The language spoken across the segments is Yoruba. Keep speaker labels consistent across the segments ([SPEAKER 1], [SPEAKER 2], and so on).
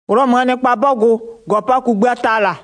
[SPEAKER 1] Uromane pa bogo gopa kugba tala.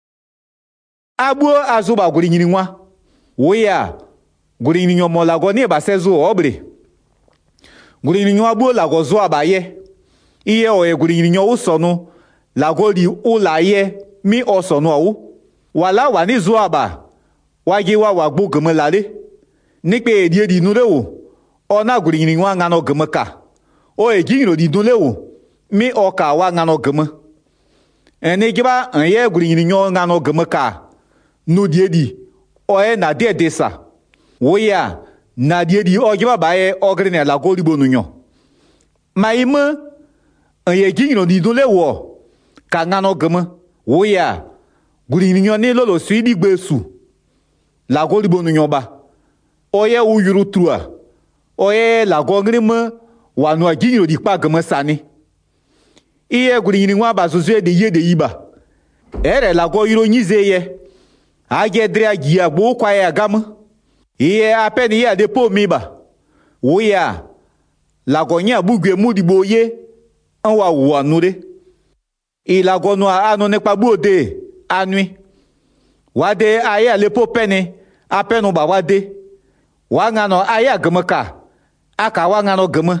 [SPEAKER 2] Abu azuba guringini nwa. Woya guringini nyomo lago ni ba sezu obre. Guringini nwa bu lago zo abaye. Iye oye guringini nyo usonu lago li ulaye mi osonu awu. Wala wani zo aba. Wagi wa wagbu gemelale. Nikpe edie di nurewo. Ona guringini nwa ngano gemeka. O egiro di nulewo. Mi oka wa ngano geme. Ene giba anye guringini nyo ngano gemeka. Nu diedi oye na die desa. Woya na diedi ogiba bae ogrene la golibo nunyo. Ma ime anye giro di nulewo. Ka ngano geme. Woya guringini nyo ni lolo suidi gbesu. La golibo nunyo ba. Oye uyuru trua. Oye la gogrime wanua giro di pa geme sani. Iye guringini nwa bazuzue de ye de iba. Ere la go yiro nyize ye. Age drea gia bo kwa ya gam. Iye apeni ye de po miba. Woya la go nya bugwe mudi bo ye. Anwa wa nure. I la go no anu ne pa bode anui. Wade aya le po pene apenu ba wade. Wangano aya gemeka. Aka wangano geme.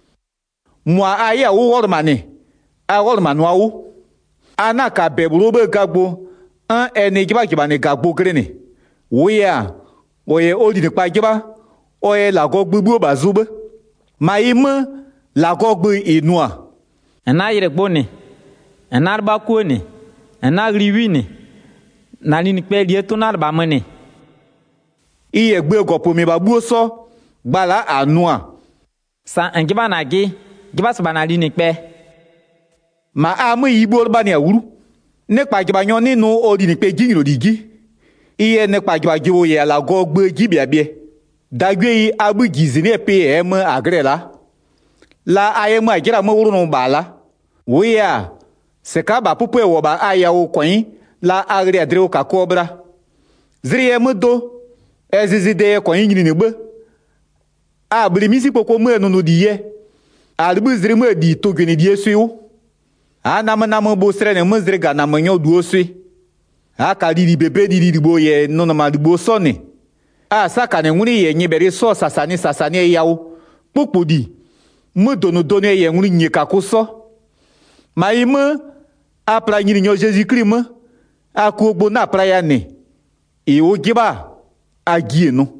[SPEAKER 2] Mwa aya wo mane. Awol manuawu anaka bebrobe gagbo an ene giba ne gagbo grene woya oye odi ne pa giba oye la gogbu bazube maime la gogbu inua
[SPEAKER 1] Ena yirekbo ni. Ena arba ko ni. Ena riwi ni. Na ni pe die to na arba mani.
[SPEAKER 2] Iye gbe gopo mi ba buoso gbala anua
[SPEAKER 1] Sa engiba na gi giba so banali ni pe.
[SPEAKER 2] Ma amu ibo bani awuru nekpa giba nyon ninu odi ni pe giro digi iye nekpa giba giwo ye la go gbe gibiabie dagwe yi abu gizi ne pe em agrela la aye mu agira mu wuru no bala woya se ka ba pupu e wo ba aya wo kwin la agre adre o ka kobra zriye mu do ezizi de kwin nyini ne gbe abri misi poko mu enu no diye albu zri mu di to gweni die suyu Anam bo sere ne muzre ga na manyo duosui. Aka didi bebe didi bo ye no na madubo sone. Saka ne nguri ye nyibere so sasani yawo. Pukpudi. Mu dono ye nguri nyeka kuso. Ma ime apra nyiri nyo Jésus-Christ me. Aku ogbo na apra ya ne. E o giba agie no.